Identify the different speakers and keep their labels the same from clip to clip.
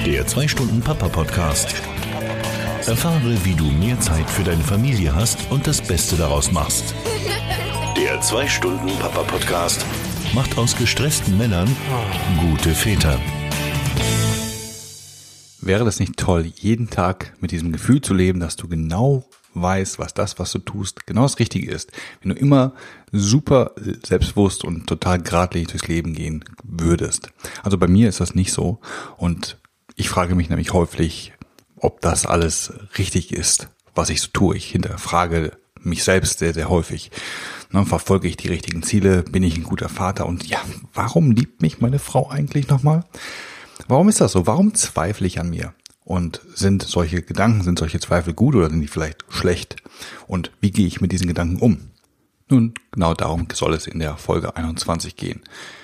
Speaker 1: Der 2-Stunden-Papa-Podcast. Erfahre, wie du mehr Zeit für deine Familie hast und das Beste daraus machst. Der 2-Stunden-Papa-Podcast macht aus gestressten Männern gute Väter.
Speaker 2: Wäre das nicht toll, jeden Tag mit diesem Gefühl zu leben, dass du genau weißt, was du tust, genau das Richtige ist. Wenn du immer super selbstbewusst und total geradlinig durchs Leben gehen würdest. Also bei mir ist das nicht so und ich frage mich nämlich häufig, ob das alles richtig ist, was ich so tue. Ich hinterfrage mich selbst sehr, sehr häufig. Verfolge ich die richtigen Ziele? Bin ich ein guter Vater? Und ja, warum liebt mich meine Frau eigentlich nochmal? Warum ist das so? Warum zweifle ich an mir? Und sind solche Gedanken, sind solche Zweifel gut oder sind die vielleicht schlecht? Und wie gehe ich mit diesen Gedanken um? Nun, genau darum soll es in der Folge 21 gehen.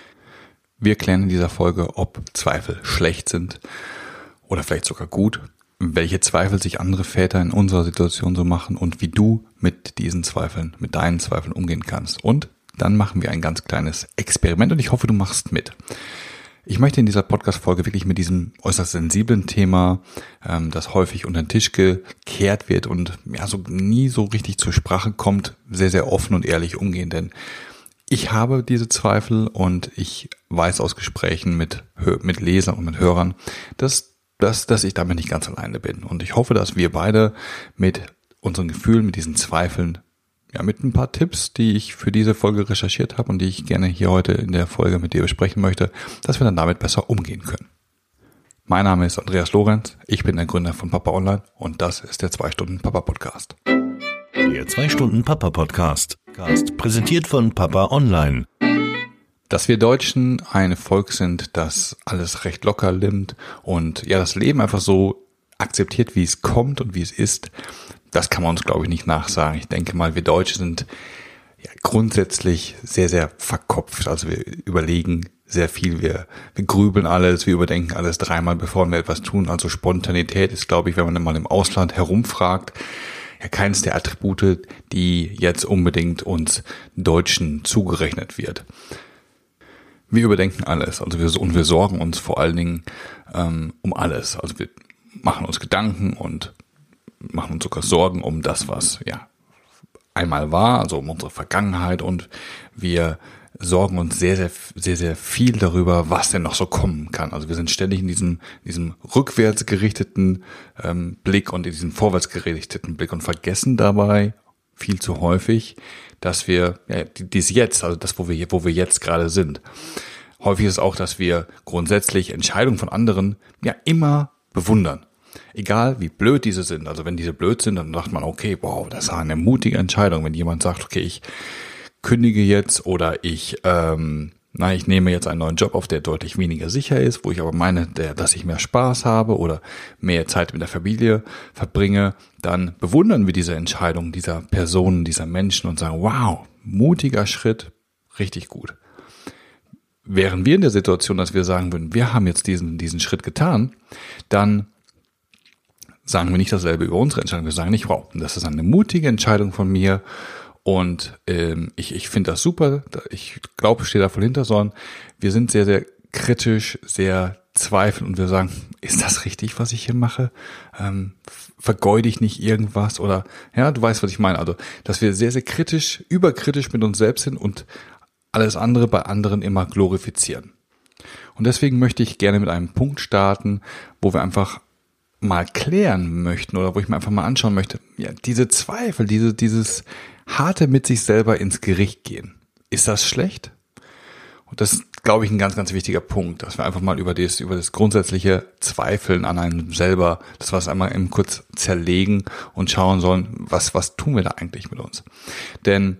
Speaker 2: Wir klären in dieser Folge, ob Zweifel schlecht sind oder vielleicht sogar gut, welche Zweifel sich andere Väter in unserer Situation so machen und wie du mit diesen Zweifeln, mit deinen Zweifeln umgehen kannst. Und dann machen wir ein ganz kleines Experiment und ich hoffe, du machst mit. Ich möchte in dieser Podcast-Folge wirklich mit diesem äußerst sensiblen Thema, das häufig unter den Tisch gekehrt wird und ja so nie so richtig zur Sprache kommt, sehr, sehr offen und ehrlich umgehen. Denn ich habe diese Zweifel und ich weiß aus Gesprächen mit Lesern und mit Hörern, dass ich damit nicht ganz alleine bin. Und ich hoffe, dass wir beide mit unseren Gefühlen, mit diesen Zweifeln, ja, mit ein paar Tipps, die ich für diese Folge recherchiert habe und die ich gerne hier heute in der Folge mit dir besprechen möchte, dass wir dann damit besser umgehen können. Mein Name ist Andreas Lorenz, ich bin der Gründer von Papa Online und das ist der 2-Stunden-Papa-Podcast.
Speaker 1: Der 2-Stunden-Papa-Podcast, präsentiert von Papa Online.
Speaker 2: Dass wir Deutschen ein Volk sind, das alles recht locker nimmt und ja das Leben einfach so akzeptiert, wie es kommt und wie es ist, das kann man uns, glaube ich, nicht nachsagen. Ich denke mal, wir Deutsche sind ja grundsätzlich sehr, sehr verkopft. Also wir überlegen sehr viel, wir grübeln alles, wir überdenken alles dreimal, bevor wir etwas tun. Also Spontanität ist, glaube ich, wenn man mal im Ausland herumfragt, ja keines der Attribute, die jetzt unbedingt uns Deutschen zugerechnet wird. Wir überdenken alles, also wir sorgen uns vor allen Dingen um alles. Also wir machen uns Gedanken und machen uns sogar Sorgen um das, was ja einmal war, also um unsere Vergangenheit und wir sorgen uns sehr, sehr, sehr, sehr viel darüber, was denn noch so kommen kann. Also wir sind ständig in diesem rückwärts gerichteten Blick und in diesem vorwärts gerichteten Blick und vergessen dabei viel zu häufig, dass wir dies jetzt, also das, wo wir jetzt gerade sind. Häufig ist es auch, dass wir grundsätzlich Entscheidungen von anderen ja immer bewundern. Egal wie blöd diese sind, also wenn diese blöd sind, dann sagt man, okay, wow, das ist eine mutige Entscheidung. Wenn jemand sagt, okay, ich kündige jetzt oder ich nehme jetzt einen neuen Job auf, der deutlich weniger sicher ist, wo ich aber meine, dass ich mehr Spaß habe oder mehr Zeit mit der Familie verbringe, dann bewundern wir diese Entscheidung dieser Personen, dieser Menschen und sagen, wow, mutiger Schritt, richtig gut. Wären wir in der Situation, dass wir sagen würden, wir haben jetzt diesen Schritt getan, dann sagen wir nicht dasselbe über unsere Entscheidung. Wir sagen nicht, wow, das ist eine mutige Entscheidung von mir und ich finde das super. Ich glaube, ich stehe da voll hinter, sondern wir sind sehr, sehr kritisch, sehr zweifelnd und wir sagen, ist das richtig, was ich hier mache? Vergeude ich nicht irgendwas? Oder ja, du weißt, was ich meine. Also, dass wir sehr, sehr kritisch, überkritisch mit uns selbst sind und alles andere bei anderen immer glorifizieren. Und deswegen möchte ich gerne mit einem Punkt starten, wo wir einfach mal klären möchten oder wo ich mir einfach mal anschauen möchte, ja, diese Zweifel, dieses harte mit sich selber ins Gericht gehen. Ist das schlecht? Und das ist, glaube ich, ein ganz, ganz wichtiger Punkt, dass wir einfach mal über das grundsätzliche Zweifeln an einem selber, dass wir es einmal eben kurz zerlegen und schauen sollen, was tun wir da eigentlich mit uns? Denn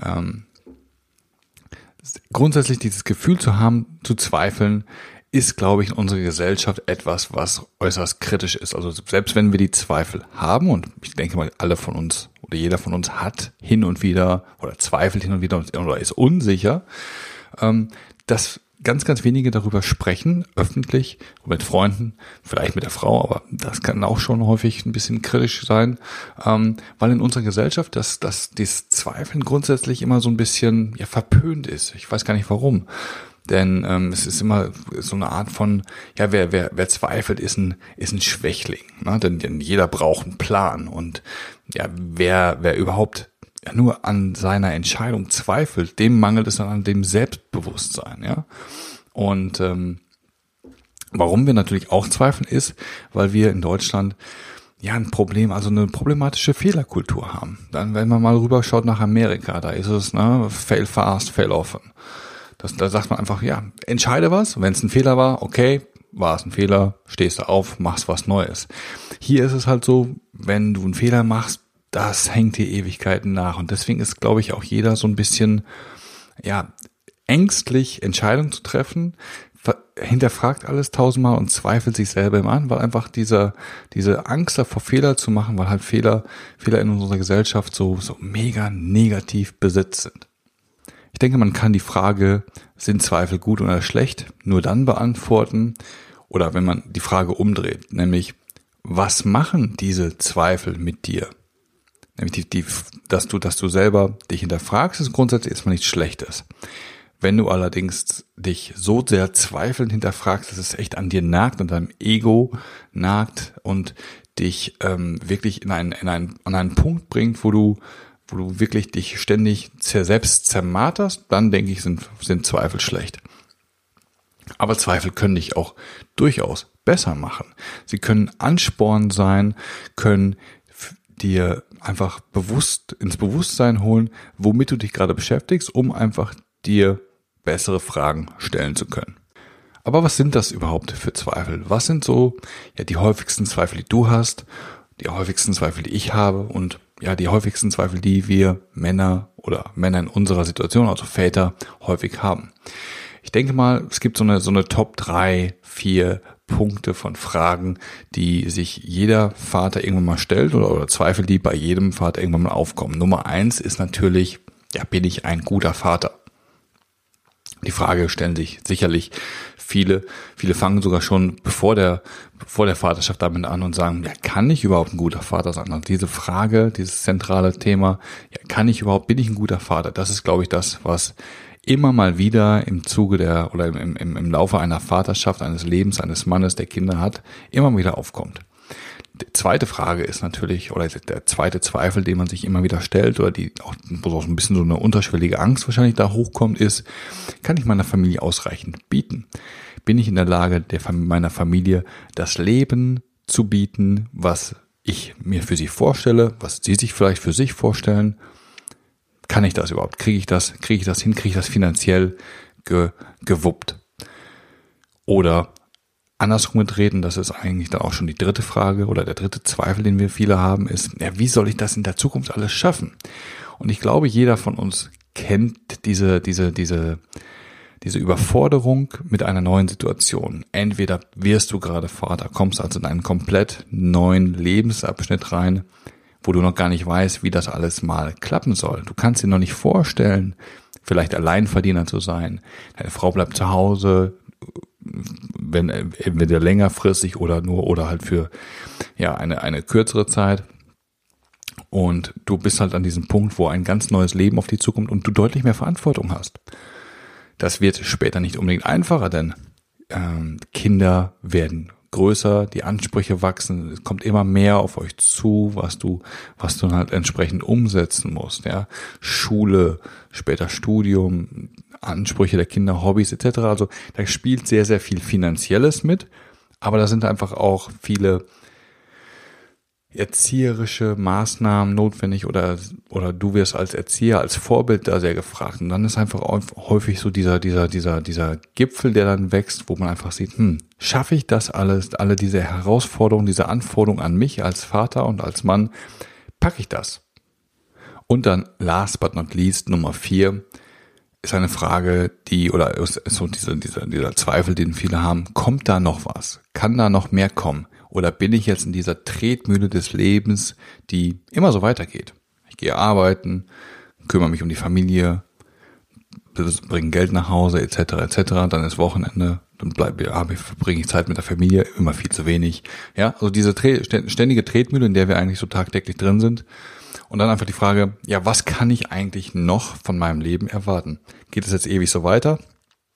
Speaker 2: grundsätzlich dieses Gefühl zu haben, zu zweifeln, ist, glaube ich, in unserer Gesellschaft etwas, was äußerst kritisch ist. Also selbst wenn wir die Zweifel haben, und ich denke mal, alle von uns oder jeder von uns hat hin und wieder oder zweifelt hin und wieder oder ist unsicher, dass ganz, ganz wenige darüber sprechen, öffentlich, mit Freunden, vielleicht mit der Frau, aber das kann auch schon häufig ein bisschen kritisch sein, weil in unserer Gesellschaft das Zweifeln grundsätzlich immer so ein bisschen verpönt ist. Ich weiß gar nicht warum. Denn es ist immer so eine Art von, ja, wer zweifelt, ist ein Schwächling. Ne? Denn jeder braucht einen Plan. Und ja, wer überhaupt nur an seiner Entscheidung zweifelt, dem mangelt es dann an dem Selbstbewusstsein. Ja? Und warum wir natürlich auch zweifeln, ist, weil wir in Deutschland ja ein Problem, also eine problematische Fehlerkultur haben. Dann, wenn man mal rüberschaut nach Amerika, da ist es, fail fast, fail often. Da sagt man einfach, ja, entscheide was. Wenn es ein Fehler war, okay, war es ein Fehler, stehst du auf, machst was Neues. Hier ist es halt so, wenn du einen Fehler machst, das hängt dir Ewigkeiten nach. Und deswegen ist, glaube ich, auch jeder so ein bisschen, ja, ängstlich, Entscheidungen zu treffen, hinterfragt alles tausendmal und zweifelt sich selber immer an, weil einfach diese Angst davor, Fehler zu machen, weil halt Fehler in unserer Gesellschaft so mega negativ besetzt sind. Ich denke, man kann die Frage, sind Zweifel gut oder schlecht, nur dann beantworten, oder wenn man die Frage umdreht, nämlich, was machen diese Zweifel mit dir? Nämlich dass du selber dich hinterfragst, ist grundsätzlich erstmal nichts Schlechtes. Wenn du allerdings dich so sehr zweifelnd hinterfragst, dass es echt an dir nagt und deinem Ego nagt und dich wirklich an einen Punkt bringt, wo du wirklich dich ständig selbst zermarterst, dann denke ich, sind Zweifel schlecht. Aber Zweifel können dich auch durchaus besser machen. Sie können Ansporn sein, können dir einfach bewusst ins Bewusstsein holen, womit du dich gerade beschäftigst, um einfach dir bessere Fragen stellen zu können. Aber was sind das überhaupt für Zweifel? Was sind so die häufigsten Zweifel, die du hast, die häufigsten Zweifel, die ich habe und die häufigsten Zweifel, die wir Männer in unserer Situation, also Väter, häufig haben? Ich denke mal, es gibt so eine Top 3, 4 Punkte von Fragen, die sich jeder Vater irgendwann mal stellt oder Zweifel, die bei jedem Vater irgendwann mal aufkommen. Nummer 1 ist natürlich, bin ich ein guter Vater? Die Frage stellen sich sicherlich viele fangen sogar schon vor der Vaterschaft damit an und sagen, kann ich überhaupt ein guter Vater sein? Und diese Frage, dieses zentrale Thema, bin ich ein guter Vater? Das ist, glaube ich, das, was immer mal wieder im Zuge im Laufe einer Vaterschaft, eines Lebens, eines Mannes, der Kinder hat, immer wieder aufkommt. Die zweite Frage ist natürlich, oder der zweite Zweifel, den man sich immer wieder stellt, oder wo auch ein bisschen so eine unterschwellige Angst wahrscheinlich da hochkommt, ist, kann ich meiner Familie ausreichend bieten? Bin ich in der Lage, meiner Familie das Leben zu bieten, was ich mir für sie vorstelle, was sie sich vielleicht für sich vorstellen? Kann ich das überhaupt? Kriege ich das hin? Kriege ich das finanziell gewuppt? Oder andersrum gedreht, und das ist eigentlich dann auch schon die dritte Frage oder der dritte Zweifel, den wir viele haben, ist, wie soll ich das in der Zukunft alles schaffen? Und ich glaube, jeder von uns kennt diese Überforderung mit einer neuen Situation. Entweder wirst du gerade Vater, kommst also in einen komplett neuen Lebensabschnitt rein, wo du noch gar nicht weißt, wie das alles mal klappen soll. Du kannst dir noch nicht vorstellen, vielleicht Alleinverdiener zu sein. Deine Frau bleibt zu Hause, wenn entweder längerfristig oder halt für eine kürzere Zeit. Und du bist halt an diesem Punkt, wo ein ganz neues Leben auf dich zukommt und du deutlich mehr Verantwortung hast. Das wird später nicht unbedingt einfacher, denn Kinder werden größer, die Ansprüche wachsen, es kommt immer mehr auf euch zu, was du dann halt entsprechend umsetzen musst, Schule, später Studium, Ansprüche der Kinder, Hobbys etc. Also da spielt sehr, sehr viel Finanzielles mit, aber da sind einfach auch viele erzieherische Maßnahmen notwendig oder du wirst als Erzieher, als Vorbild da sehr gefragt. Und dann ist einfach häufig so dieser Gipfel, der dann wächst, wo man einfach sieht, schaffe ich das alles, alle diese Herausforderungen, diese Anforderungen an mich als Vater und als Mann, packe ich das? Und dann last but not least, Nummer 4, ist eine Frage, ist so dieser Zweifel, den viele haben, kommt da noch was? Kann da noch mehr kommen? Oder bin ich jetzt in dieser Tretmühle des Lebens, die immer so weitergeht? Ich gehe arbeiten, kümmere mich um die Familie, bringe Geld nach Hause etc. Dann ist Wochenende, dann verbringe ich Zeit mit der Familie, immer viel zu wenig. Also diese ständige Tretmühle, in der wir eigentlich so tagtäglich drin sind. Und dann einfach die Frage, was kann ich eigentlich noch von meinem Leben erwarten? Geht es jetzt ewig so weiter?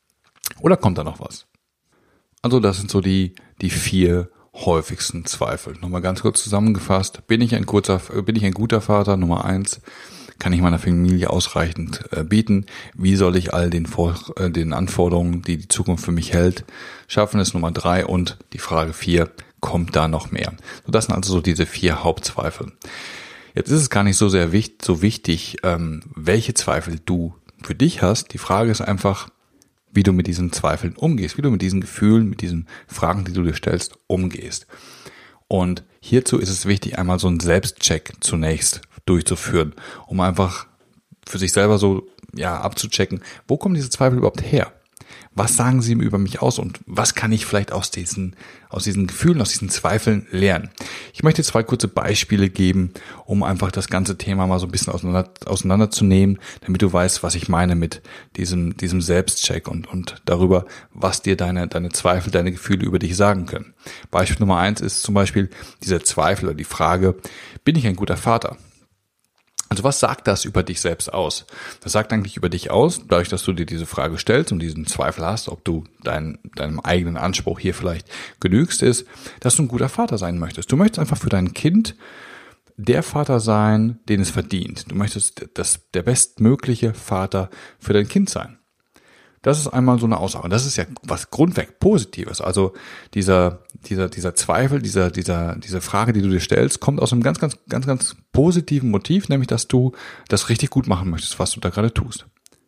Speaker 2: Oder kommt da noch was? Also das sind so die 4 häufigsten Zweifel. Nochmal ganz kurz zusammengefasst. Bin ich ein guter Vater? Nummer 1. Kann ich meiner Familie ausreichend bieten? Wie soll ich all den Anforderungen, die die Zukunft für mich hält, schaffen? Ist Nummer 3. Und die Frage 4, kommt da noch mehr? So, das sind also so diese 4 Hauptzweifel. Jetzt ist es gar nicht so wichtig, welche Zweifel du für dich hast. Die Frage ist einfach, wie du mit diesen Zweifeln umgehst, wie du mit diesen Gefühlen, mit diesen Fragen, die du dir stellst, umgehst. Und hierzu ist es wichtig, einmal so einen Selbstcheck zunächst durchzuführen, um einfach für sich selber so abzuchecken, wo kommen diese Zweifel überhaupt her? Was sagen sie über mich aus und was kann ich vielleicht aus diesen Gefühlen, aus diesen Zweifeln lernen? Ich möchte 2 kurze Beispiele geben, um einfach das ganze Thema mal so ein bisschen auseinanderzunehmen, damit du weißt, was ich meine mit diesem Selbstcheck und darüber, was dir deine Zweifel, deine Gefühle über dich sagen können. Beispiel Nummer 1 ist zum Beispiel dieser Zweifel oder die Frage, bin ich ein guter Vater? Also was sagt das über dich selbst aus? Das sagt eigentlich über dich aus, dadurch, dass du dir diese Frage stellst und diesen Zweifel hast, ob du deinem eigenen Anspruch hier vielleicht genügst, ist, dass du ein guter Vater sein möchtest. Du möchtest einfach für dein Kind der Vater sein, den es verdient. Du möchtest der bestmögliche Vater für dein Kind sein. Das ist einmal so eine Aussage. Und das ist ja was grundweg Positives. Also dieser Zweifel, diese Frage, die du dir stellst, kommt aus einem ganz positiven Motiv, nämlich, dass du das richtig gut machen möchtest, was du da gerade tust.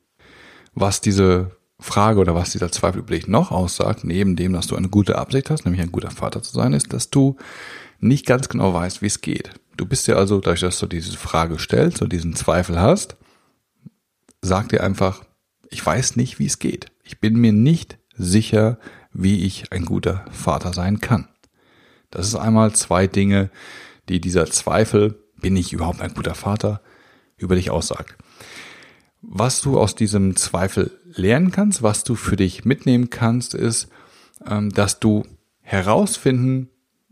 Speaker 2: Was diese Frage oder was dieser Zweifel über dich noch aussagt, neben dem, dass du eine gute Absicht hast, nämlich ein guter Vater zu sein, ist, dass du nicht ganz genau weißt, wie es geht. Du bist ja also, dadurch, dass du diese Frage stellst und diesen Zweifel hast, sag dir einfach, ich weiß nicht, wie es geht. Ich bin mir nicht sicher, wie ich ein guter Vater sein kann. Das ist einmal 2 Dinge, die dieser Zweifel, bin ich überhaupt ein guter Vater, über dich aussagt. Was du aus diesem Zweifel lernen kannst, was du für dich mitnehmen kannst, ist, dass du herausfinden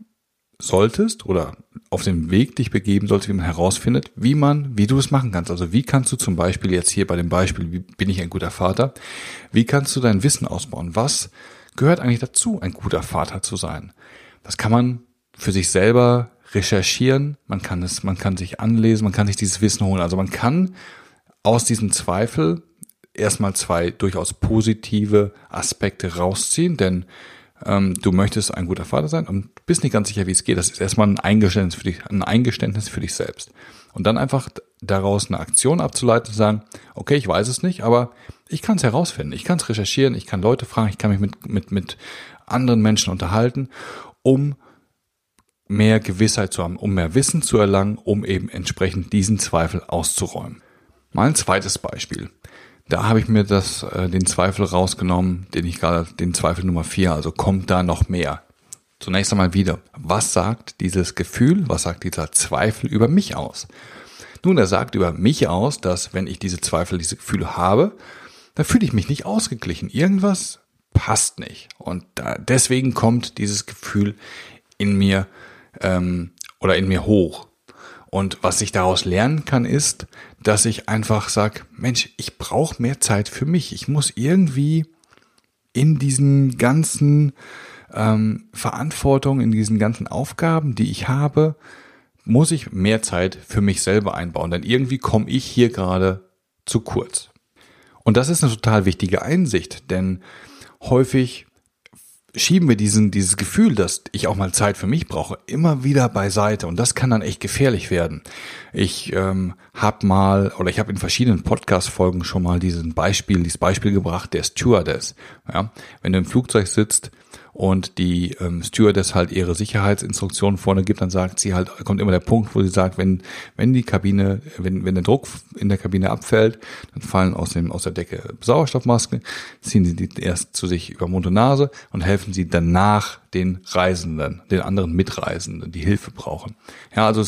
Speaker 2: solltest oder auf dem Weg dich begeben solltest, wie man herausfindet, wie du es machen kannst. Also wie kannst du zum Beispiel jetzt hier bei dem Beispiel, wie bin ich ein guter Vater, wie kannst du dein Wissen ausbauen? Was gehört eigentlich dazu, ein guter Vater zu sein? Das kann man für sich selber recherchieren, man kann sich anlesen, man kann sich dieses Wissen holen. Also man kann aus diesem Zweifel erstmal 2 durchaus positive Aspekte rausziehen, denn du möchtest ein guter Vater sein und bist nicht ganz sicher, wie es geht. Das ist erstmal ein Eingeständnis für dich selbst. Und dann einfach daraus eine Aktion abzuleiten und sagen, okay, ich weiß es nicht, aber ich kann es herausfinden. Ich kann es recherchieren, ich kann Leute fragen, ich kann mich mit anderen Menschen unterhalten, um mehr Gewissheit zu haben, um mehr Wissen zu erlangen, um eben entsprechend diesen Zweifel auszuräumen. Mal ein zweites Beispiel. Da habe ich mir den Zweifel rausgenommen, den Zweifel Nummer 4, also kommt da noch mehr. Zunächst einmal wieder, was sagt dieses Gefühl, was sagt dieser Zweifel über mich aus? Nun, er sagt über mich aus, dass wenn ich diese Zweifel, diese Gefühle habe, dann fühle ich mich nicht ausgeglichen. Irgendwas passt nicht. Und deswegen kommt dieses Gefühl in mir oder in mir hoch. Und was ich daraus lernen kann, ist, dass ich einfach sage, Mensch, ich brauche mehr Zeit für mich. Ich muss irgendwie in diesen ganzen Verantwortung, in diesen ganzen Aufgaben, die ich habe, muss ich mehr Zeit für mich selber einbauen. Denn irgendwie komme ich hier gerade zu kurz. Und das ist eine total wichtige Einsicht, denn häufig schieben wir dieses Gefühl, dass ich auch mal Zeit für mich brauche, immer wieder beiseite. Und das kann dann echt gefährlich werden. Ich habe in verschiedenen Podcast-Folgen schon mal dieses Beispiel gebracht, der Stewardess. Ja, wenn du im Flugzeug sitzt und die Stewardess halt ihre Sicherheitsinstruktionen vorne gibt, dann kommt immer der Punkt, wo sie sagt, wenn der Druck in der Kabine abfällt, dann fallen aus der Decke Sauerstoffmasken, ziehen sie die erst zu sich über Mund und Nase und helfen sie danach den Reisenden, den anderen Mitreisenden, die Hilfe brauchen. Ja, also es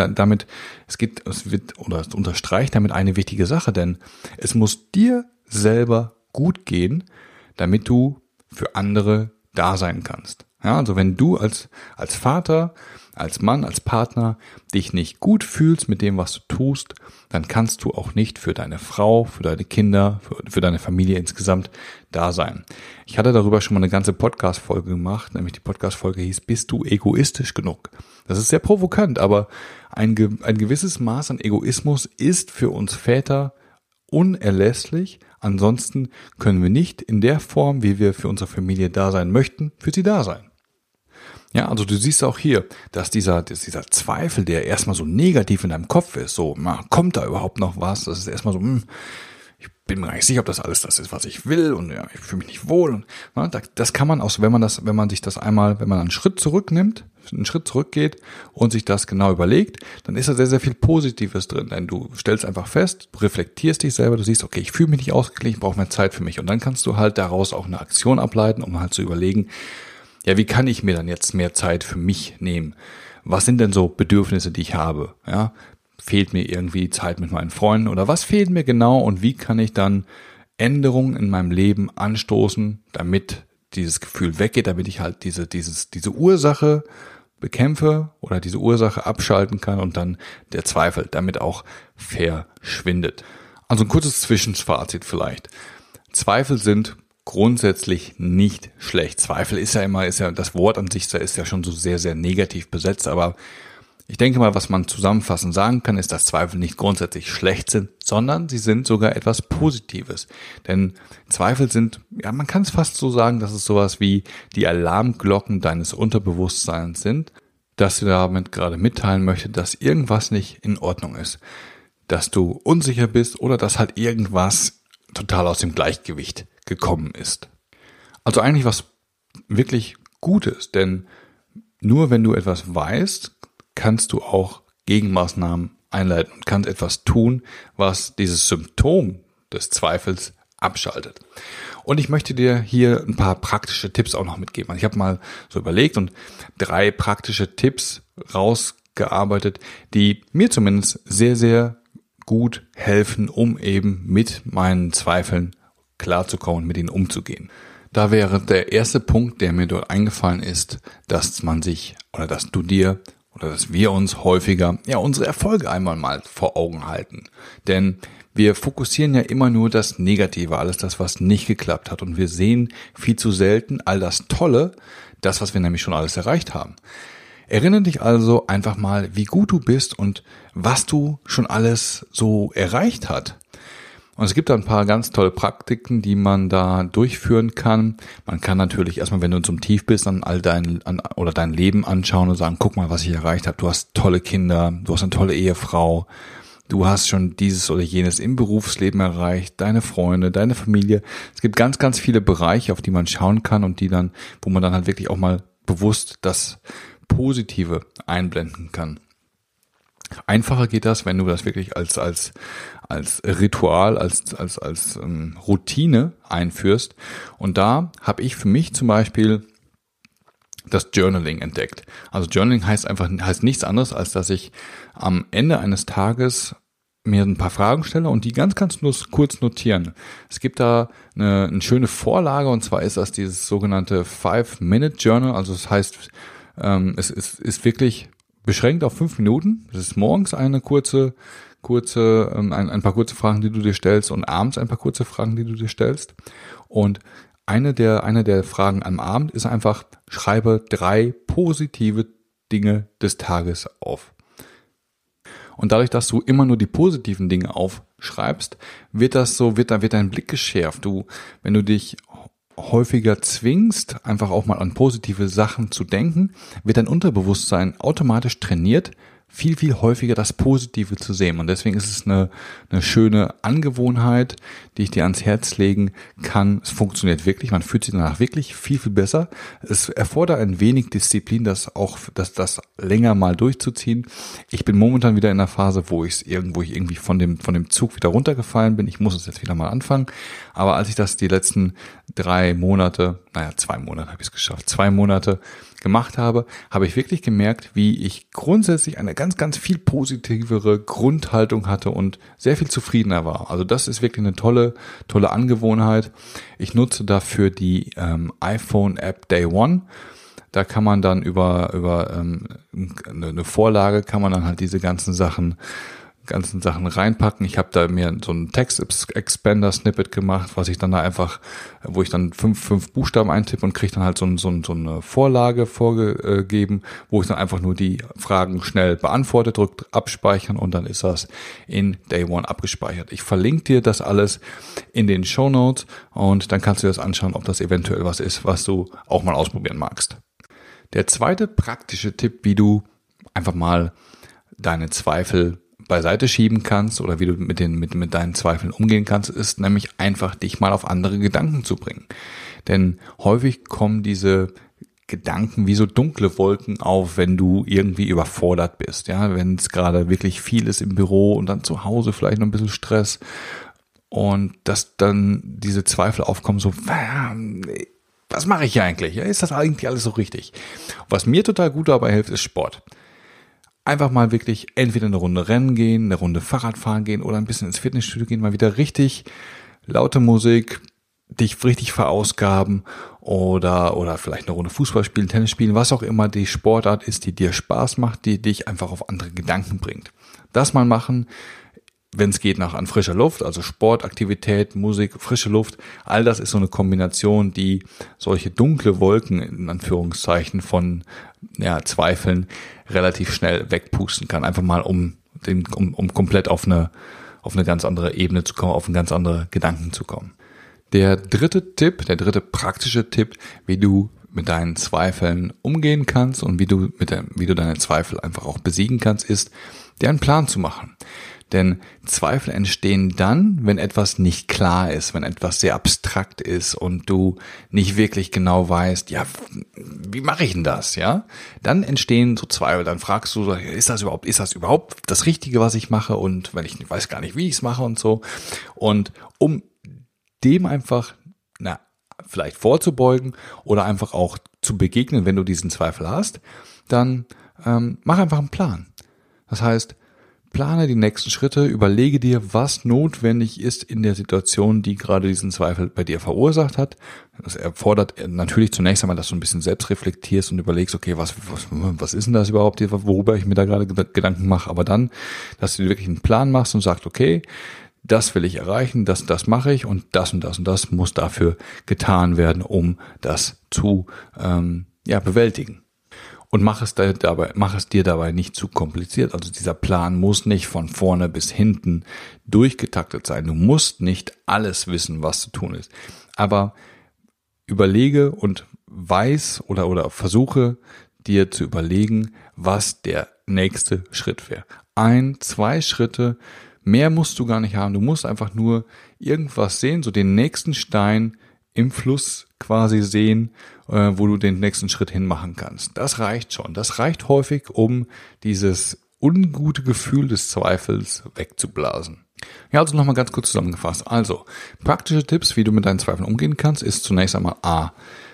Speaker 2: unterstreicht damit eine wichtige Sache, denn es muss dir selber gut gehen, damit du für andere da sein kannst. Ja, also wenn du als Vater, als Mann, als Partner dich nicht gut fühlst mit dem, was du tust, dann kannst du auch nicht für deine Frau, für deine Kinder, für deine Familie insgesamt da sein. Ich hatte darüber schon mal eine ganze Podcast-Folge gemacht, nämlich die Podcast-Folge hieß, bist du egoistisch genug? Das ist sehr provokant, aber ein gewisses Maß an Egoismus ist für uns Väter unerlässlich. Ansonsten können wir nicht in der Form, wie wir für unsere Familie da sein möchten, für sie da sein. Ja, also du siehst auch hier, dass dieser Zweifel, der erstmal so negativ in deinem Kopf ist, so, kommt da überhaupt noch was? Das ist erstmal so, ich bin mir gar nicht sicher, ob das alles das ist, was ich will, und ja, ich fühle mich nicht wohl. Und das kann man auch, wenn man einen Schritt zurücknimmt, einen Schritt zurückgeht und sich das genau überlegt, dann ist da sehr, sehr viel Positives drin. Denn du stellst einfach fest, du reflektierst dich selber, du siehst, okay, ich fühle mich nicht ausgeglichen, ich brauche mehr Zeit für mich. Und dann kannst du halt daraus auch eine Aktion ableiten, um halt zu überlegen, ja, wie kann ich mir dann jetzt mehr Zeit für mich nehmen? Was sind denn so Bedürfnisse, die ich habe? Ja, fehlt mir irgendwie Zeit mit meinen Freunden oder was fehlt mir genau und wie kann ich dann Änderungen in meinem Leben anstoßen, damit dieses Gefühl weggeht, damit ich halt diese Ursache bekämpfe oder diese Ursache abschalten kann und dann der Zweifel damit auch verschwindet. Also ein kurzes Zwischenfazit vielleicht. Zweifel sind grundsätzlich nicht schlecht. Zweifel ist ja das Wort an sich, ist ja schon so sehr, sehr negativ besetzt, aber ich denke mal, was man zusammenfassend sagen kann, ist, dass Zweifel nicht grundsätzlich schlecht sind, sondern sie sind sogar etwas Positives. Denn Zweifel sind, ja, man kann es fast so sagen, dass es sowas wie die Alarmglocken deines Unterbewusstseins sind, dass du damit gerade mitteilen möchtest, dass irgendwas nicht in Ordnung ist, dass du unsicher bist oder dass halt irgendwas total aus dem Gleichgewicht gekommen ist. Also eigentlich was wirklich Gutes, denn nur wenn du etwas weißt, kannst du auch Gegenmaßnahmen einleiten und kannst etwas tun, was dieses Symptom des Zweifels abschaltet. Und ich möchte dir hier ein paar praktische Tipps auch noch mitgeben. Ich habe mal so überlegt und 3 praktische Tipps rausgearbeitet, die mir zumindest sehr, sehr gut helfen, um eben mit meinen Zweifeln klarzukommen und mit ihnen umzugehen. Da wäre der erste Punkt, der mir dort eingefallen ist, dass wir uns häufiger unsere Erfolge einmal mal vor Augen halten. Denn wir fokussieren ja immer nur das Negative, alles das, was nicht geklappt hat. Und wir sehen viel zu selten all das Tolle, das, was wir nämlich schon alles erreicht haben. Erinnere dich also einfach mal, wie gut du bist und was du schon alles so erreicht hast. Und es gibt da ein paar ganz tolle Praktiken, die man da durchführen kann. Man kann natürlich erstmal, wenn du zum Tief bist, dann dein Leben anschauen und sagen, guck mal, was ich erreicht habe. Du hast tolle Kinder, du hast eine tolle Ehefrau, du hast schon dieses oder jenes im Berufsleben erreicht, deine Freunde, deine Familie. Es gibt ganz, ganz viele Bereiche, auf die man schauen kann und wo man dann halt wirklich auch mal bewusst das Positive einblenden kann. Einfacher geht das, wenn du das wirklich als Ritual, als Routine einführst. Und da habe ich für mich zum Beispiel das Journaling entdeckt. Also Journaling heißt nichts anderes, als dass ich am Ende eines Tages mir ein paar Fragen stelle und die ganz, ganz kurz notieren. Es gibt da eine schöne Vorlage, und zwar ist das dieses sogenannte 5-Minute-Journal. Also das heißt, es ist wirklich beschränkt auf 5 Minuten. Das ist morgens ein paar kurze Fragen, die du dir stellst, und abends ein paar kurze Fragen, die du dir stellst. Und eine der Fragen am Abend ist einfach: Schreibe 3 positive Dinge des Tages auf. Und dadurch, dass du immer nur die positiven Dinge aufschreibst, wird dein Blick geschärft. Wenn du dich häufiger zwingst, einfach auch mal an positive Sachen zu denken, wird dein Unterbewusstsein automatisch trainiert, viel, viel häufiger das Positive zu sehen. Und deswegen ist es eine schöne Angewohnheit, die ich dir ans Herz legen kann. Es funktioniert wirklich, man fühlt sich danach wirklich viel, viel besser. Es erfordert ein wenig Disziplin, das länger mal durchzuziehen. Ich bin momentan wieder in einer Phase, wo ich irgendwie von dem Zug wieder runtergefallen bin. Ich muss es jetzt wieder mal anfangen. Aber als ich das die letzten 2 Monate habe ich es geschafft, 2 Monate gemacht habe, habe ich wirklich gemerkt, wie ich grundsätzlich eine ganz, ganz viel positivere Grundhaltung hatte und sehr viel zufriedener war. Also das ist wirklich eine tolle Angewohnheit. Ich nutze dafür die iPhone-App Day One. Da kann man dann über eine Vorlage kann man dann halt diese ganzen Sachen reinpacken. Ich habe da mir so einen Text-Expander-Snippet gemacht, was ich dann da einfach, wo ich dann fünf Buchstaben eintippe und kriege dann halt so eine Vorlage vorgegeben, wo ich dann einfach nur die Fragen schnell beantworte, drückt abspeichern und dann ist das in Day One abgespeichert. Ich verlinke dir das alles in den Shownotes und dann kannst du dir das anschauen, ob das eventuell was ist, was du auch mal ausprobieren magst. Der zweite praktische Tipp, wie du einfach mal deine Zweifel beiseite schieben kannst oder wie du mit deinen Zweifeln umgehen kannst, ist nämlich einfach, dich mal auf andere Gedanken zu bringen. Denn häufig kommen diese Gedanken wie so dunkle Wolken auf, wenn du irgendwie überfordert bist. Ja, wenn es gerade wirklich viel ist im Büro und dann zu Hause vielleicht noch ein bisschen Stress und dass dann diese Zweifel aufkommen, so, was mache ich hier eigentlich? Ja, ist das eigentlich alles so richtig? Was mir total gut dabei hilft, ist Sport. Einfach mal wirklich entweder eine Runde Rennen gehen, eine Runde Fahrrad fahren gehen oder ein bisschen ins Fitnessstudio gehen, mal wieder richtig laute Musik, dich richtig verausgaben oder vielleicht eine Runde Fußball spielen, Tennis spielen, was auch immer die Sportart ist, die dir Spaß macht, die dich einfach auf andere Gedanken bringt. Das mal machen, wenn es geht, an frischer Luft, also Sport, Aktivität, Musik, frische Luft, all das ist so eine Kombination, die solche dunkle Wolken in Anführungszeichen von Zweifeln relativ schnell wegpusten kann, einfach mal um komplett auf eine ganz andere Ebene zu kommen, auf ganz andere Gedanken zu kommen. Der dritte praktische Tipp, wie du mit deinen Zweifeln umgehen kannst und wie du deine Zweifel einfach auch besiegen kannst, ist, dir einen Plan zu machen. Denn Zweifel entstehen dann, wenn etwas nicht klar ist, wenn etwas sehr abstrakt ist und du nicht wirklich genau weißt, ja, wie mache ich denn das, ja? Dann entstehen so Zweifel, dann fragst du, ist das überhaupt das Richtige, was ich mache? Und wenn ich weiß gar nicht, wie ich es mache und so. Und um dem einfach, vielleicht vorzubeugen oder einfach auch zu begegnen, wenn du diesen Zweifel hast, dann mach einfach einen Plan. Das heißt, plane die nächsten Schritte, überlege dir, was notwendig ist in der Situation, die gerade diesen Zweifel bei dir verursacht hat. Das erfordert natürlich zunächst einmal, dass du ein bisschen selbst reflektierst und überlegst, okay, was ist denn das überhaupt, worüber ich mir da gerade Gedanken mache, aber dann, dass du dir wirklich einen Plan machst und sagst, okay, das will ich erreichen, das mache ich und das muss dafür getan werden, um das zu bewältigen. Und mach es dir dabei nicht zu kompliziert. Also dieser Plan muss nicht von vorne bis hinten durchgetaktet sein. Du musst nicht alles wissen, was zu tun ist. Aber überlege und weiß oder versuche dir zu überlegen, was der nächste Schritt wäre. 1-2 Schritte, mehr musst du gar nicht haben. Du musst einfach nur irgendwas sehen, so den nächsten Stein im Fluss quasi sehen, wo du den nächsten Schritt hin machen kannst. Das reicht schon. Das reicht häufig, um dieses ungute Gefühl des Zweifels wegzublasen. Ja, also nochmal ganz kurz zusammengefasst. Also, praktische Tipps, wie du mit deinen Zweifeln umgehen kannst, ist zunächst einmal A.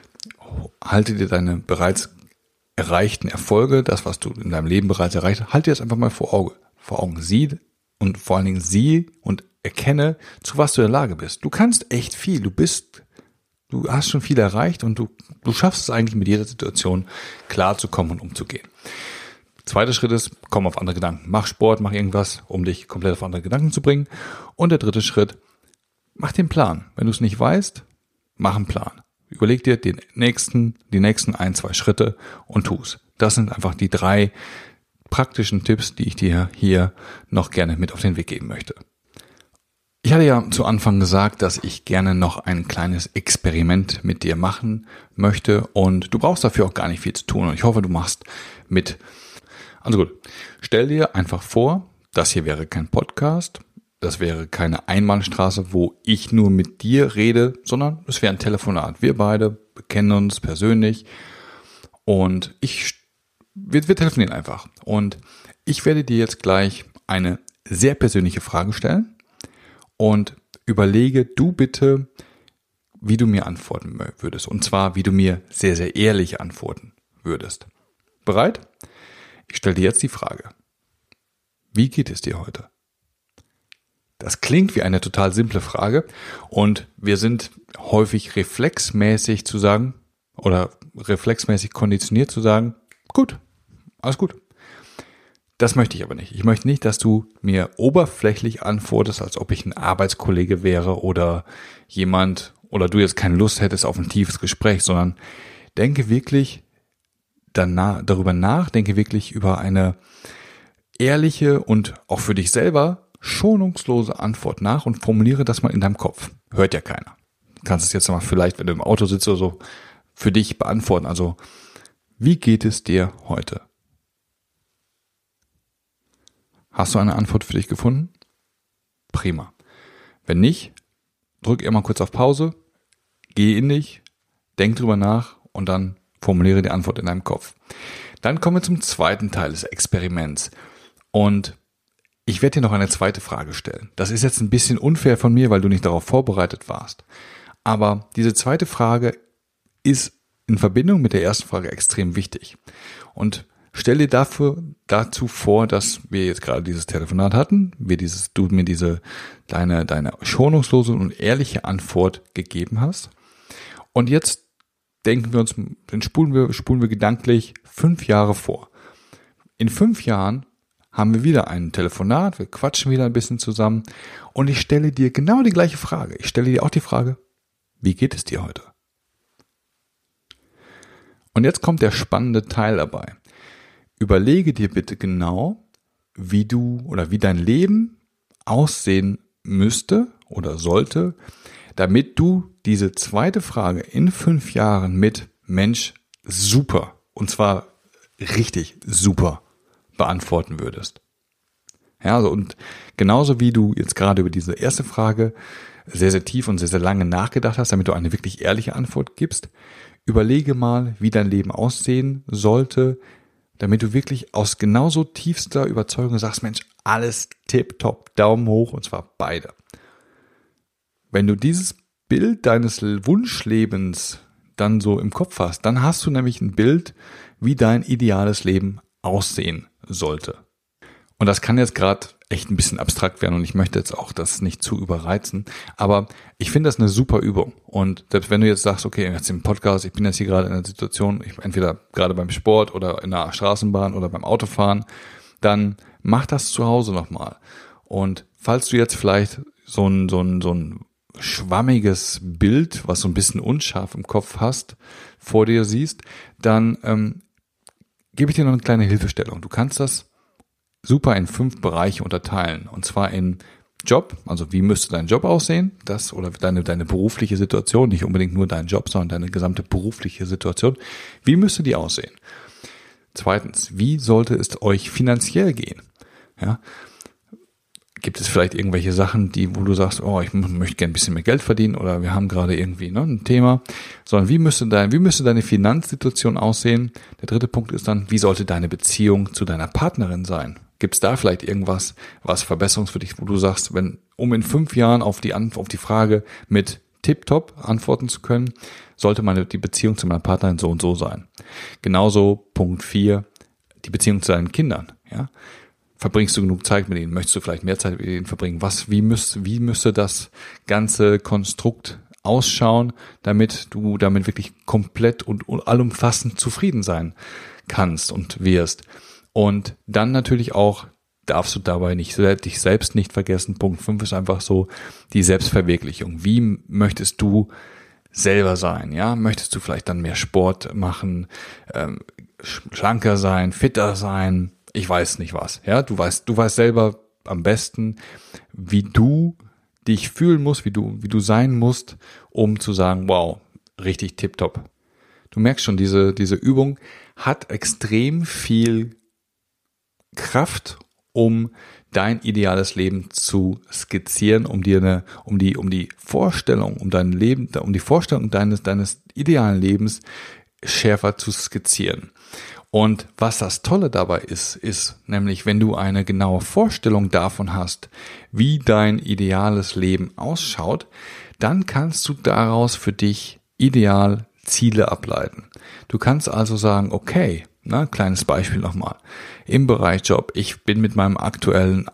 Speaker 2: Halte dir deine bereits erreichten Erfolge, das, was du in deinem Leben bereits erreicht hast, halte dir das einfach mal vor Augen. Sieh und vor allen Dingen sieh und erkenne, zu was du in der Lage bist. Du kannst echt viel. Du hast schon viel erreicht und du schaffst es eigentlich mit jeder Situation klarzukommen und umzugehen. Zweiter Schritt ist, komm auf andere Gedanken. Mach Sport, mach irgendwas, um dich komplett auf andere Gedanken zu bringen. Und der dritte Schritt, mach den Plan. Wenn du es nicht weißt, mach einen Plan. Überleg dir die nächsten 1-2 Schritte und tu's. Das sind einfach die 3 praktischen Tipps, die ich dir hier noch gerne mit auf den Weg geben möchte. Ich hatte ja zu Anfang gesagt, dass ich gerne noch ein kleines Experiment mit dir machen möchte und du brauchst dafür auch gar nicht viel zu tun und ich hoffe, du machst mit. Also gut, stell dir einfach vor, das hier wäre kein Podcast, das wäre keine Einbahnstraße, wo ich nur mit dir rede, sondern es wäre ein Telefonat. Wir beide kennen uns persönlich und wir telefonieren einfach und ich werde dir jetzt gleich eine sehr persönliche Frage stellen. Und überlege du bitte, wie du mir antworten würdest. Und zwar, wie du mir sehr, sehr ehrlich antworten würdest. Bereit? Ich stelle dir jetzt die Frage. Wie geht es dir heute? Das klingt wie eine total simple Frage und wir sind häufig reflexmäßig zu sagen, oder reflexmäßig konditioniert zu sagen, gut, alles gut. Das möchte ich aber nicht. Ich möchte nicht, dass du mir oberflächlich antwortest, als ob ich ein Arbeitskollege wäre oder jemand oder du jetzt keine Lust hättest auf ein tiefes Gespräch, sondern denke wirklich darüber nach, denke wirklich über eine ehrliche und auch für dich selber schonungslose Antwort nach und formuliere das mal in deinem Kopf. Hört ja keiner. Du kannst es jetzt mal vielleicht, wenn du im Auto sitzt oder so, für dich beantworten. Also, wie geht es dir heute? Hast du eine Antwort für dich gefunden? Prima. Wenn nicht, drück immer kurz auf Pause, geh in dich, denk drüber nach und dann formuliere die Antwort in deinem Kopf. Dann kommen wir zum zweiten Teil des Experiments. Und ich werde dir noch eine zweite Frage stellen. Das ist jetzt ein bisschen unfair von mir, weil du nicht darauf vorbereitet warst. Aber diese zweite Frage ist in Verbindung mit der ersten Frage extrem wichtig. Und stell dir dazu vor, dass wir jetzt gerade dieses Telefonat hatten, du mir deine schonungslose und ehrliche Antwort gegeben hast. Und jetzt spulen wir gedanklich 5 Jahre vor. In 5 Jahren haben wir wieder ein Telefonat, wir quatschen wieder ein bisschen zusammen und ich stelle dir genau die gleiche Frage. Ich stelle dir auch die Frage, wie geht es dir heute? Und jetzt kommt der spannende Teil dabei. Überlege dir bitte genau, wie dein Leben aussehen müsste oder sollte, damit du diese zweite Frage in 5 Jahren mit Mensch super, und zwar richtig super beantworten würdest. Ja, also und genauso wie du jetzt gerade über diese erste Frage sehr, sehr tief und sehr, sehr lange nachgedacht hast, damit du eine wirklich ehrliche Antwort gibst, überlege mal, wie dein Leben aussehen sollte, damit du wirklich aus genauso tiefster Überzeugung sagst, Mensch, alles tipptopp, Daumen hoch, und zwar beide. Wenn du dieses Bild deines Wunschlebens dann so im Kopf hast, dann hast du nämlich ein Bild, wie dein ideales Leben aussehen sollte. Und das kann jetzt gerade echt ein bisschen abstrakt werden und ich möchte jetzt auch das nicht zu überreizen, aber ich finde das eine super Übung. Und selbst wenn du jetzt sagst, okay, jetzt im Podcast, ich bin jetzt hier gerade in einer Situation, entweder gerade beim Sport oder in der Straßenbahn oder beim Autofahren, dann mach das zu Hause nochmal. Und falls du jetzt vielleicht so ein schwammiges Bild, was so ein bisschen unscharf im Kopf hast, vor dir siehst, dann gebe ich dir noch eine kleine Hilfestellung. Du kannst das super in 5 Bereiche unterteilen. Und zwar in Job, also wie müsste dein Job aussehen, das oder deine berufliche Situation, nicht unbedingt nur dein Job, sondern deine gesamte berufliche Situation. Wie müsste die aussehen? Zweitens, wie sollte es euch finanziell gehen? Ja, gibt es vielleicht irgendwelche Sachen, wo du sagst, oh, ich möchte gerne ein bisschen mehr Geld verdienen oder wir haben gerade irgendwie ein Thema, sondern wie müsste deine Finanzsituation aussehen? Der dritte Punkt ist dann, wie sollte deine Beziehung zu deiner Partnerin sein? Gibt es da vielleicht irgendwas, was verbesserungswürdig, wo du sagst, um in 5 Jahren auf die Frage mit Tipptopp antworten zu können, sollte die Beziehung zu meiner Partnerin so und so sein. Genauso Punkt 4, die Beziehung zu deinen Kindern, ja. Verbringst du genug Zeit mit ihnen? Möchtest du vielleicht mehr Zeit mit ihnen verbringen? Wie müsste das ganze Konstrukt ausschauen, damit du damit wirklich komplett und allumfassend zufrieden sein kannst und wirst? Und dann natürlich auch darfst du dabei dich selbst nicht vergessen. Punkt 5 ist einfach so die Selbstverwirklichung. Wie möchtest du selber sein? Ja, möchtest du vielleicht dann mehr Sport machen, schlanker sein, fitter sein? Ich weiß nicht was. Ja, du weißt selber am besten, wie du dich fühlen musst, wie du sein musst, um zu sagen, wow, richtig tipptopp. Du merkst schon, diese Übung hat extrem viel Kraft, um dein ideales Leben zu skizzieren, um die Vorstellung deines idealen Lebens schärfer zu skizzieren. Und was das Tolle dabei ist nämlich, wenn du eine genaue Vorstellung davon hast, wie dein ideales Leben ausschaut, dann kannst du daraus für dich ideal Ziele ableiten. Du kannst also sagen, okay, kleines Beispiel nochmal. Im Bereich Job, ich bin mit meiner aktuellen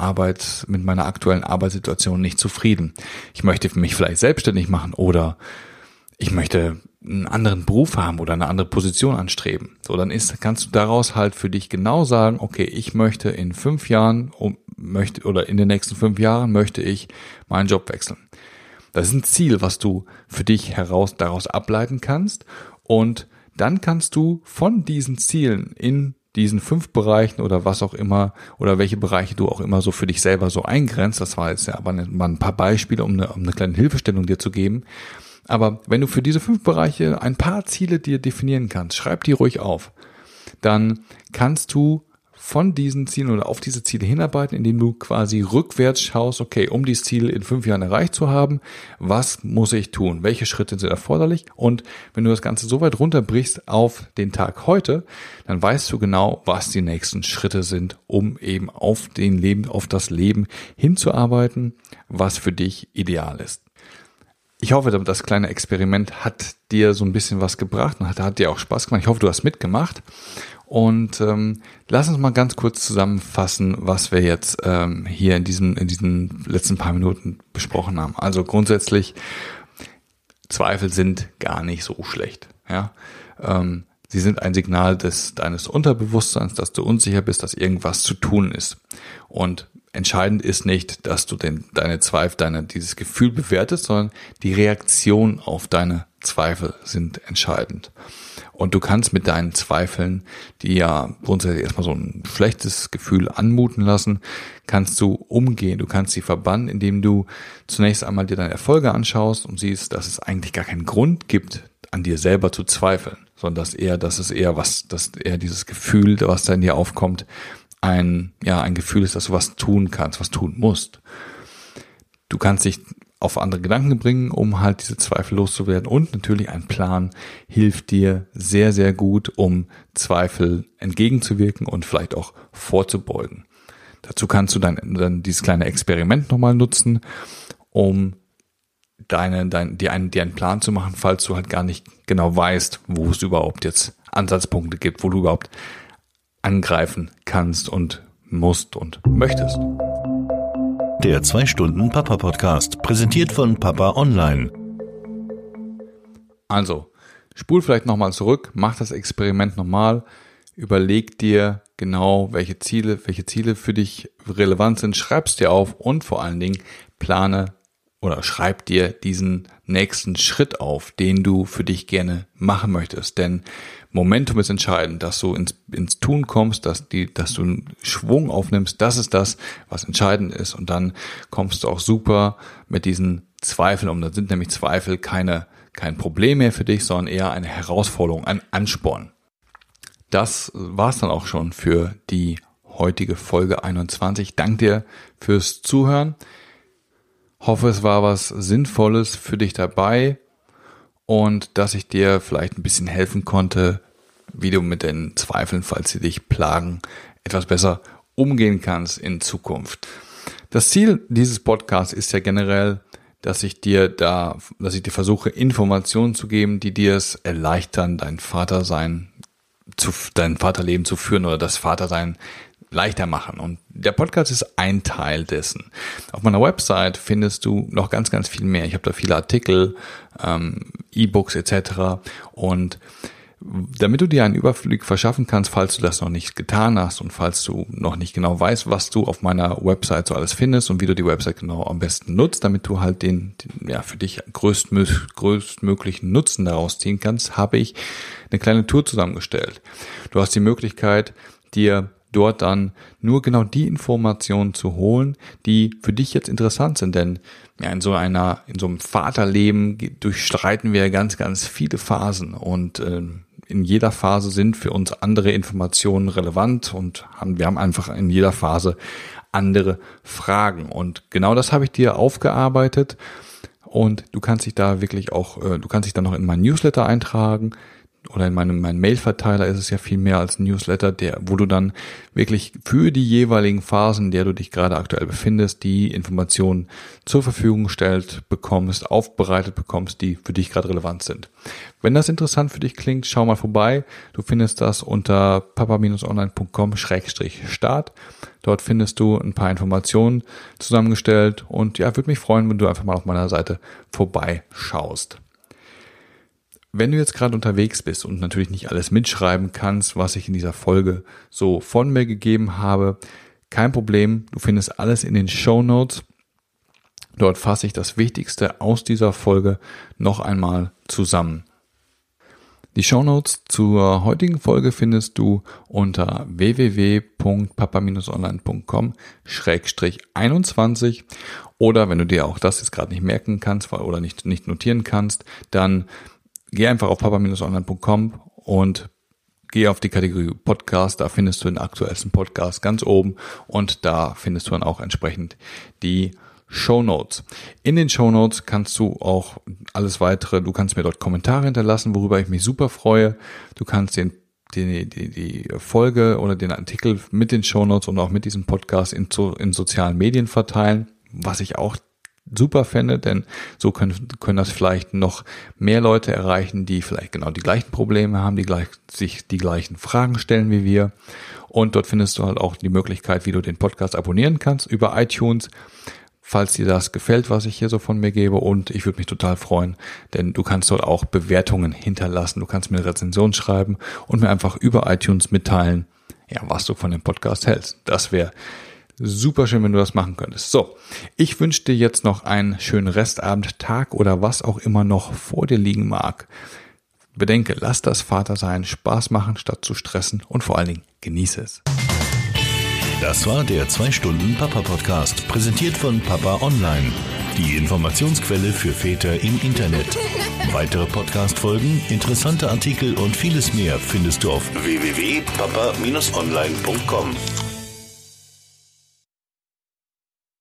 Speaker 2: Arbeitssituation nicht zufrieden. Ich möchte mich vielleicht selbstständig machen oder ich möchte einen anderen Beruf haben oder eine andere Position anstreben. So, dann kannst du daraus halt für dich genau sagen, okay, ich möchte in 5 Jahren oder in den nächsten 5 Jahren möchte ich meinen Job wechseln. Das ist ein Ziel, was du für dich daraus ableiten kannst, und dann kannst du von diesen Zielen in diesen 5 Bereichen oder was auch immer oder welche Bereiche du auch immer so für dich selber so eingrenzt, das war jetzt ja aber mal ein paar Beispiele, um eine kleine Hilfestellung dir zu geben. Aber wenn du für diese 5 Bereiche ein paar Ziele dir definieren kannst, schreib die ruhig auf. Dann kannst du von diesen Zielen oder auf diese Ziele hinarbeiten, indem du quasi rückwärts schaust, okay, um dieses Ziel in 5 Jahren erreicht zu haben, was muss ich tun? Welche Schritte sind erforderlich? Und wenn du das Ganze so weit runterbrichst auf den Tag heute, dann weißt du genau, was die nächsten Schritte sind, um eben auf das Leben hinzuarbeiten, was für dich ideal ist. Ich hoffe, das kleine Experiment hat dir so ein bisschen was gebracht und hat dir auch Spaß gemacht. Ich hoffe, du hast mitgemacht. Und lass uns mal ganz kurz zusammenfassen, was wir jetzt hier in diesen letzten paar Minuten besprochen haben. Also grundsätzlich, Zweifel sind gar nicht so schlecht. Ja? Sie sind ein Signal deines Unterbewusstseins, dass du unsicher bist, dass irgendwas zu tun ist. Und entscheidend ist nicht, dass du deine Zweifel, dieses Gefühl bewertest, sondern die Reaktion auf deine Zweifel sind entscheidend. Und du kannst mit deinen Zweifeln, die ja grundsätzlich erstmal so ein schlechtes Gefühl anmuten lassen, kannst du umgehen. Du kannst sie verbannen, indem du zunächst einmal dir deine Erfolge anschaust und siehst, dass es eigentlich gar keinen Grund gibt, an dir selber zu zweifeln, sondern dass eher dieses Gefühl, was da in dir aufkommt, ein Gefühl ist, dass du was tun kannst, was tun musst. Du kannst dich auf andere Gedanken bringen, um halt diese Zweifel loszuwerden, und natürlich ein Plan hilft dir sehr, sehr gut, um Zweifel entgegenzuwirken und vielleicht auch vorzubeugen. Dazu kannst du dann dieses kleine Experiment nochmal nutzen, um dir einen Plan zu machen, falls du halt gar nicht genau weißt, wo es überhaupt jetzt Ansatzpunkte gibt, wo du überhaupt angreifen kannst und musst und möchtest.
Speaker 1: Der 2-Stunden-Papa-Podcast, präsentiert von Papa Online.
Speaker 2: Also, spul vielleicht nochmal zurück, mach das Experiment nochmal, überleg dir genau, welche Ziele für dich relevant sind, schreib's dir auf und vor allen Dingen plane oder schreib dir diesen nächsten Schritt auf, den du für dich gerne machen möchtest. Denn Momentum ist entscheidend, dass du ins Tun kommst, dass du einen Schwung aufnimmst. Das ist das, was entscheidend ist. Und dann kommst du auch super mit diesen Zweifeln um. Da sind nämlich Zweifel kein Problem mehr für dich, sondern eher eine Herausforderung, ein Ansporn. Das war's dann auch schon für die heutige Folge 21. Danke dir fürs Zuhören. Hoffe, es war was Sinnvolles für dich dabei und dass ich dir vielleicht ein bisschen helfen konnte, wie du mit den Zweifeln, falls sie dich plagen, etwas besser umgehen kannst in Zukunft. Das Ziel dieses Podcasts ist ja generell, dass ich dir versuche, Informationen zu geben, die dir es erleichtern, dein Vaterleben zu führen oder das Vatersein leichter machen. Und der Podcast ist ein Teil dessen. Auf meiner Website findest du noch ganz, ganz viel mehr. Ich habe da viele Artikel, E-Books etc. Und damit du dir einen Überblick verschaffen kannst, falls du das noch nicht getan hast und falls du noch nicht genau weißt, was du auf meiner Website so alles findest und wie du die Website genau am besten nutzt, damit du halt den für dich größtmöglichen Nutzen daraus ziehen kannst, habe ich eine kleine Tour zusammengestellt. Du hast die Möglichkeit, dir dort dann nur genau die Informationen zu holen, die für dich jetzt interessant sind, denn in so einem Vaterleben durchstreiten wir ganz, ganz viele Phasen und in jeder Phase sind für uns andere Informationen relevant und wir haben einfach in jeder Phase andere Fragen und genau das habe ich dir aufgearbeitet und du kannst dich da wirklich auch, du kannst dich dann noch in meinen Newsletter eintragen. Oder in meinem Mail-Verteiler ist es ja viel mehr als ein Newsletter, wo du dann wirklich für die jeweiligen Phasen, in der du dich gerade aktuell befindest, die Informationen zur Verfügung aufbereitet bekommst, die für dich gerade relevant sind. Wenn das interessant für dich klingt, schau mal vorbei. Du findest das unter papa-online.com/start. Dort findest du ein paar Informationen zusammengestellt und würde mich freuen, wenn du einfach mal auf meiner Seite vorbeischaust. Wenn du jetzt gerade unterwegs bist und natürlich nicht alles mitschreiben kannst, was ich in dieser Folge so von mir gegeben habe, kein Problem, du findest alles in den Shownotes. Dort fasse ich das Wichtigste aus dieser Folge noch einmal zusammen. Die Shownotes zur heutigen Folge findest du unter www.papa-online.com/21 oder wenn du dir auch das jetzt gerade nicht merken kannst oder nicht notieren kannst, dann geh einfach auf papa-online.com und geh auf die Kategorie Podcast, da findest du den aktuellsten Podcast ganz oben und da findest du dann auch entsprechend die Shownotes. In den Shownotes kannst du auch alles weitere, du kannst mir dort Kommentare hinterlassen, worüber ich mich super freue. Du kannst die Folge oder den Artikel mit den Shownotes und auch mit diesem Podcast in sozialen Medien verteilen, was ich auch super fände, denn so können das vielleicht noch mehr Leute erreichen, die vielleicht genau die gleichen Probleme haben, sich die gleichen Fragen stellen wie wir. Und dort findest du halt auch die Möglichkeit, wie du den Podcast abonnieren kannst über iTunes, falls dir das gefällt, was ich hier so von mir gebe. Und ich würde mich total freuen, denn du kannst dort auch Bewertungen hinterlassen. Du kannst mir eine Rezension schreiben und mir einfach über iTunes mitteilen, ja, was du von dem Podcast hältst. Das wäre super schön, wenn du das machen könntest. So, ich wünsche dir jetzt noch einen schönen Restabend, Tag oder was auch immer noch vor dir liegen mag. Bedenke, lass das Vatersein Spaß machen, statt zu stressen und vor allen Dingen genieße es.
Speaker 1: Das war der 2-Stunden-Papa-Podcast, präsentiert von Papa Online, die Informationsquelle für Väter im Internet. Weitere Podcast-Folgen, interessante Artikel und vieles mehr findest du auf www.papa-online.com.